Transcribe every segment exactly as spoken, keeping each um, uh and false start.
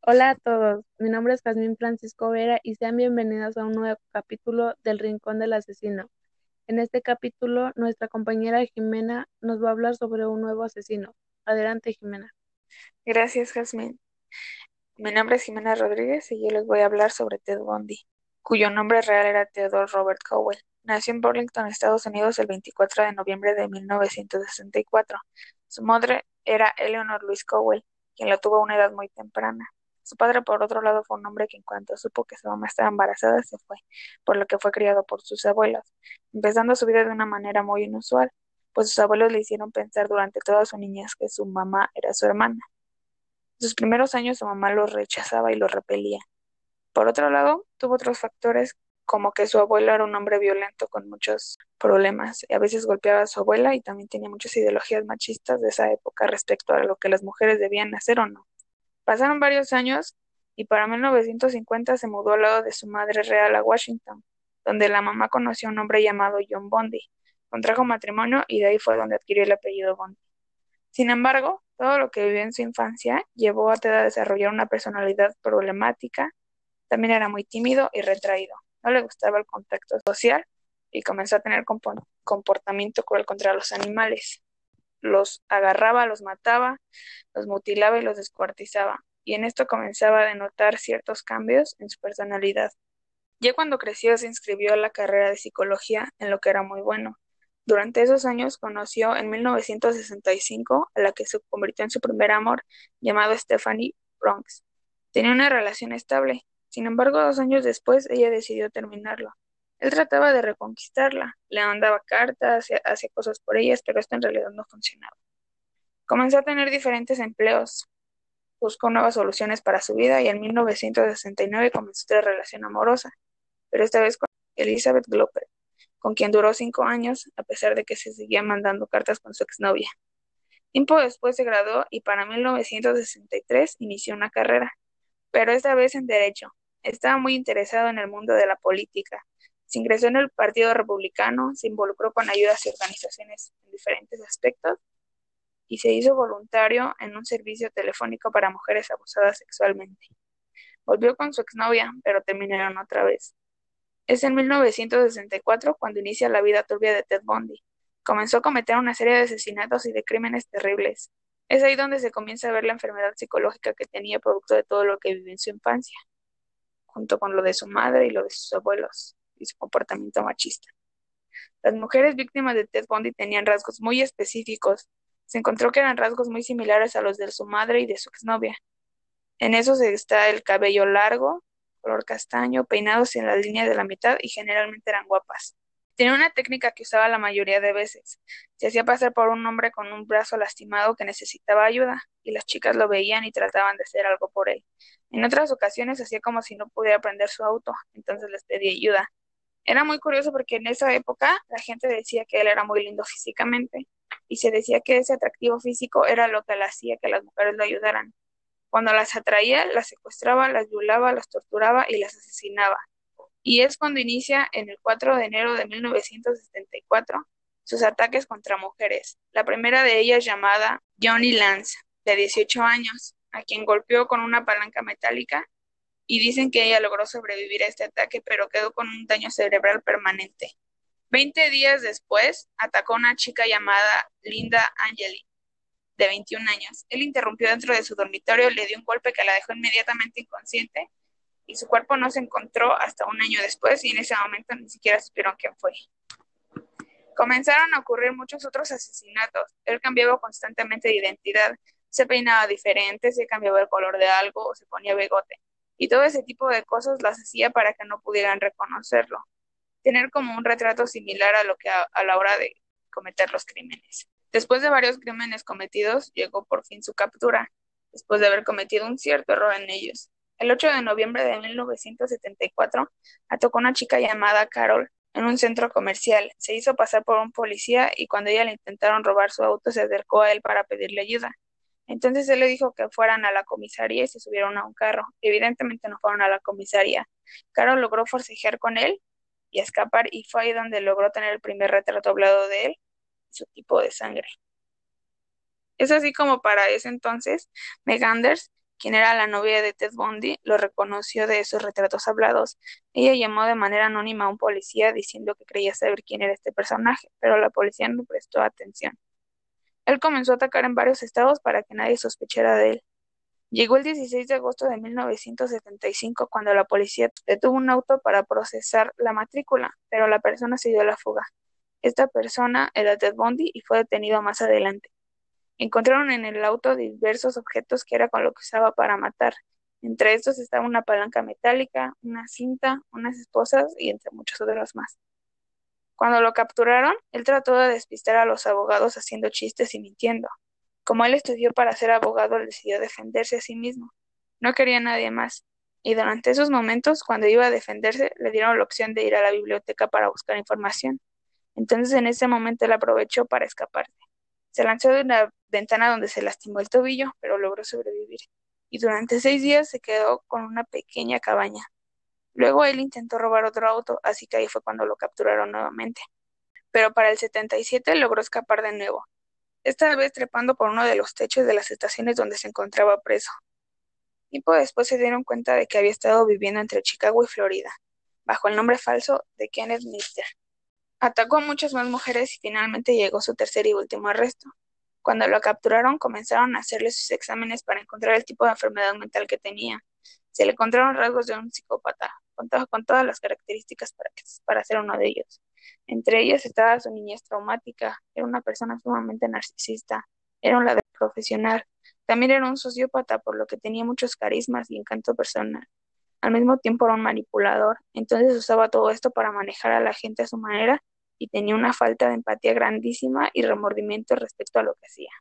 Hola a todos, mi nombre es Jazmín Francisco Vera y sean bienvenidos a un nuevo capítulo del Rincón del Asesino. En este capítulo, nuestra compañera Jimena nos va a hablar sobre un nuevo asesino. Adelante, Jimena. Gracias, Jazmín. Mi nombre es Jimena Rodríguez y yo les voy a hablar sobre Ted Bundy, cuyo nombre real era Theodore Robert Cowell. Nació en Burlington, Estados Unidos, el veinticuatro de noviembre de mil novecientos sesenta y cuatro. Su madre era Eleanor Louise Cowell, quien lo tuvo a una edad muy temprana. Su padre, por otro lado, fue un hombre que en cuanto supo que su mamá estaba embarazada, se fue, por lo que fue criado por sus abuelos, empezando su vida de una manera muy inusual, pues sus abuelos le hicieron pensar durante toda su niñez que su mamá era su hermana. En sus primeros años su mamá lo rechazaba y lo repelía. Por otro lado, tuvo otros factores como que su abuelo era un hombre violento con muchos problemas y a veces golpeaba a su abuela y también tenía muchas ideologías machistas de esa época respecto a lo que las mujeres debían hacer o no. Pasaron varios años y para mil novecientos cincuenta se mudó al lado de su madre real a Washington, donde la mamá conoció a un hombre llamado John Bundy. Contrajo matrimonio y de ahí fue donde adquirió el apellido Bundy. Sin embargo, todo lo que vivió en su infancia llevó a Ted a desarrollar una personalidad problemática. También era muy tímido y retraído. No le gustaba el contacto social y comenzó a tener compo- comportamiento cruel contra los animales. Los agarraba, los mataba, los mutilaba y los descuartizaba. Y en esto comenzaba a denotar ciertos cambios en su personalidad. Ya cuando creció se inscribió a la carrera de psicología, en lo que era muy bueno. Durante esos años conoció en mil novecientos sesenta y cinco a la que se convirtió en su primer amor, llamado Stephanie Bronx. Tenía una relación estable. Sin embargo, dos años después ella decidió terminarlo. Él trataba de reconquistarla, le mandaba cartas, hacía hacía cosas por ellas, pero esto en realidad no funcionaba. Comenzó a tener diferentes empleos, buscó nuevas soluciones para su vida y en mil novecientos sesenta y nueve comenzó otra relación amorosa, pero esta vez con Elizabeth Glover, con quien duró cinco años, a pesar de que se seguía mandando cartas con su exnovia. Tiempo después se graduó y para mil novecientos sesenta y tres inició una carrera, pero esta vez en Derecho. Estaba muy interesado en el mundo de la política. Se ingresó en el Partido Republicano, se involucró con ayudas y organizaciones en diferentes aspectos y se hizo voluntario en un servicio telefónico para mujeres abusadas sexualmente. Volvió con su exnovia, pero terminaron otra vez. Es en mil novecientos sesenta y cuatro cuando inicia la vida turbia de Ted Bundy. Comenzó a cometer una serie de asesinatos y de crímenes terribles. Es ahí donde se comienza a ver la enfermedad psicológica que tenía producto de todo lo que vivió en su infancia, junto con lo de su madre y lo de sus abuelos y su comportamiento machista. Las mujeres víctimas de Ted Bundy tenían rasgos muy específicos. Se encontró que eran rasgos muy similares a los de su madre y de su exnovia. En esos está el cabello largo, color castaño, peinados en la línea de la mitad y generalmente eran guapas. Tenía una técnica que usaba la mayoría de veces. Se hacía pasar por un hombre con un brazo lastimado que necesitaba ayuda, y las chicas lo veían y trataban de hacer algo por él. En otras ocasiones hacía como si no pudiera prender su auto, entonces les pedía ayuda. Era muy curioso porque en esa época la gente decía que él era muy lindo físicamente, y se decía que ese atractivo físico era lo que le hacía que las mujeres lo ayudaran. Cuando las atraía, las secuestraba, las violaba, las torturaba y las asesinaba. Y es cuando inicia, en el cuatro de enero de mil novecientos setenta y cuatro, sus ataques contra mujeres. La primera de ellas llamada Johnny Lance, de dieciocho años, a quien golpeó con una palanca metálica y dicen que ella logró sobrevivir a este ataque, pero quedó con un daño cerebral permanente. Veinte días después, atacó a una chica llamada Linda Angeli, de veintiún años. Él interrumpió dentro de su dormitorio, le dio un golpe que la dejó inmediatamente inconsciente y su cuerpo no se encontró hasta un año después y en ese momento ni siquiera supieron quién fue. Comenzaron a ocurrir muchos otros asesinatos. Él cambiaba constantemente de identidad, se peinaba diferente, se cambiaba el color de algo o se ponía bigote. Y todo ese tipo de cosas las hacía para que no pudieran reconocerlo. Tener como un retrato similar a lo que a, a la hora de cometer los crímenes. Después de varios crímenes cometidos, llegó por fin su captura, después de haber cometido un cierto error en ellos. El ocho de noviembre de mil novecientos setenta y cuatro, atacó a una chica llamada Carol en un centro comercial. Se hizo pasar por un policía y cuando ella le intentaron robar su auto, se acercó a él para pedirle ayuda. Entonces él le dijo que fueran a la comisaría y se subieron a un carro. Evidentemente no fueron a la comisaría. Carol logró forcejear con él y escapar y fue ahí donde logró tener el primer retrato hablado de él y su tipo de sangre. Es así como para ese entonces Meg Anders quien era la novia de Ted Bundy, lo reconoció de sus retratos hablados. Ella llamó de manera anónima a un policía diciendo que creía saber quién era este personaje, pero la policía no prestó atención. Él comenzó a atacar en varios estados para que nadie sospechara de él. Llegó el dieciséis de agosto de mil novecientos setenta y cinco cuando la policía detuvo un auto para procesar la matrícula, pero la persona se dio a la fuga. Esta persona era Ted Bundy y fue detenido más adelante. Encontraron en el auto diversos objetos que era con lo que usaba para matar. Entre estos estaba una palanca metálica, una cinta, unas esposas y entre muchos otros más. Cuando lo capturaron, él trató de despistar a los abogados haciendo chistes y mintiendo. Como él estudió para ser abogado, él decidió defenderse a sí mismo. No quería a nadie más. Y durante esos momentos, cuando iba a defenderse, le dieron la opción de ir a la biblioteca para buscar información. Entonces, en ese momento, él aprovechó para escaparse. Se lanzó de una ventana donde se lastimó el tobillo, pero logró sobrevivir. Y durante seis días se quedó con una pequeña cabaña. Luego él intentó robar otro auto, así que ahí fue cuando lo capturaron nuevamente. Pero para el setenta y siete logró escapar de nuevo, esta vez trepando por uno de los techos de las estaciones donde se encontraba preso. Tiempo después se dieron cuenta de que había estado viviendo entre Chicago y Florida, bajo el nombre falso de Kenneth Mister. Atacó a muchas más mujeres y finalmente llegó su tercer y último arresto. Cuando lo capturaron, comenzaron a hacerle sus exámenes para encontrar el tipo de enfermedad mental que tenía. Se le encontraron rasgos de un psicópata, con, to- con todas las características para, que- para ser uno de ellos. Entre ellas estaba su niñez traumática, era una persona sumamente narcisista, era un ladrón profesional, también era un sociópata, por lo que tenía muchos carismas y encanto personal. Al mismo tiempo era un manipulador, entonces usaba todo esto para manejar a la gente a su manera y tenía una falta de empatía grandísima y remordimiento respecto a lo que hacía.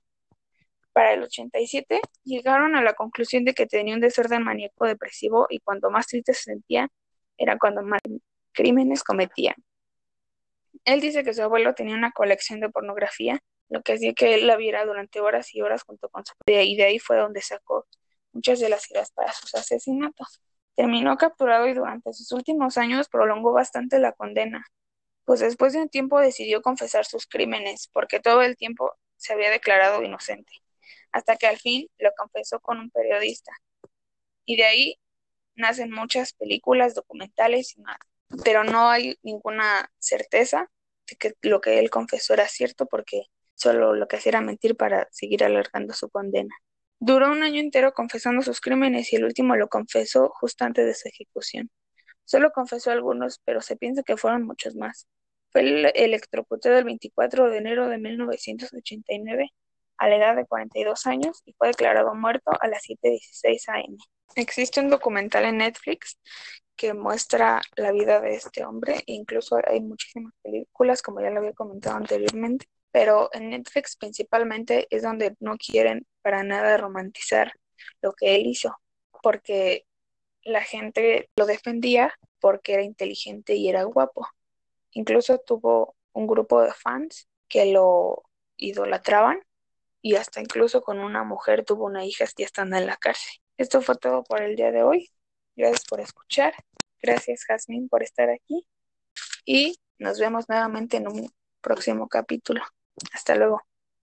Para el ochenta y siete llegaron a la conclusión de que tenía un desorden maníaco depresivo y cuanto más triste se sentía era cuando más crímenes cometía. Él dice que su abuelo tenía una colección de pornografía, lo que hacía que él la viera durante horas y horas junto con su padre, y de ahí fue donde sacó muchas de las ideas para sus asesinatos. Terminó capturado y durante sus últimos años prolongó bastante la condena, pues después de un tiempo decidió confesar sus crímenes, porque todo el tiempo se había declarado inocente, hasta que al fin lo confesó con un periodista. Y de ahí nacen muchas películas, documentales y más, pero no hay ninguna certeza de que lo que él confesó era cierto porque solo lo que hacía era mentir para seguir alargando su condena. Duró un año entero confesando sus crímenes y el último lo confesó justo antes de su ejecución. Solo confesó algunos, pero se piensa que fueron muchos más. Fue el- electrocutado el veinticuatro de enero de mil novecientos ochenta y nueve a la edad de cuarenta y dos años y fue declarado muerto a las siete dieciséis a m. Existe un documental en Netflix que muestra la vida de este hombre, e incluso hay muchísimas películas, como ya lo había comentado anteriormente, pero en Netflix principalmente es donde no quieren para nada romantizar lo que él hizo, porque la gente lo defendía porque era inteligente y era guapo. Incluso tuvo un grupo de fans que lo idolatraban y hasta incluso con una mujer tuvo una hija ya estando en la cárcel. Esto fue todo por el día de hoy. Gracias por escuchar. Gracias, Jazmín, por estar aquí y nos vemos nuevamente en un próximo capítulo. Hasta luego.